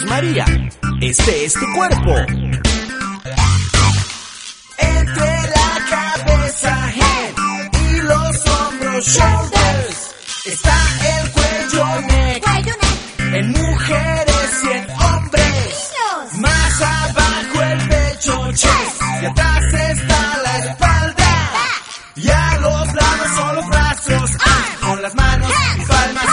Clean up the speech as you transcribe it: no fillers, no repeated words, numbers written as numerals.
María, este es tu cuerpo. Entre la cabeza, head, y los hombros, shoulders, está el cuello, neck, en mujeres y en hombres. Más abajo el pecho, chest, y atrás está la espalda. Y a los lados son los brazos, con las manos y palmas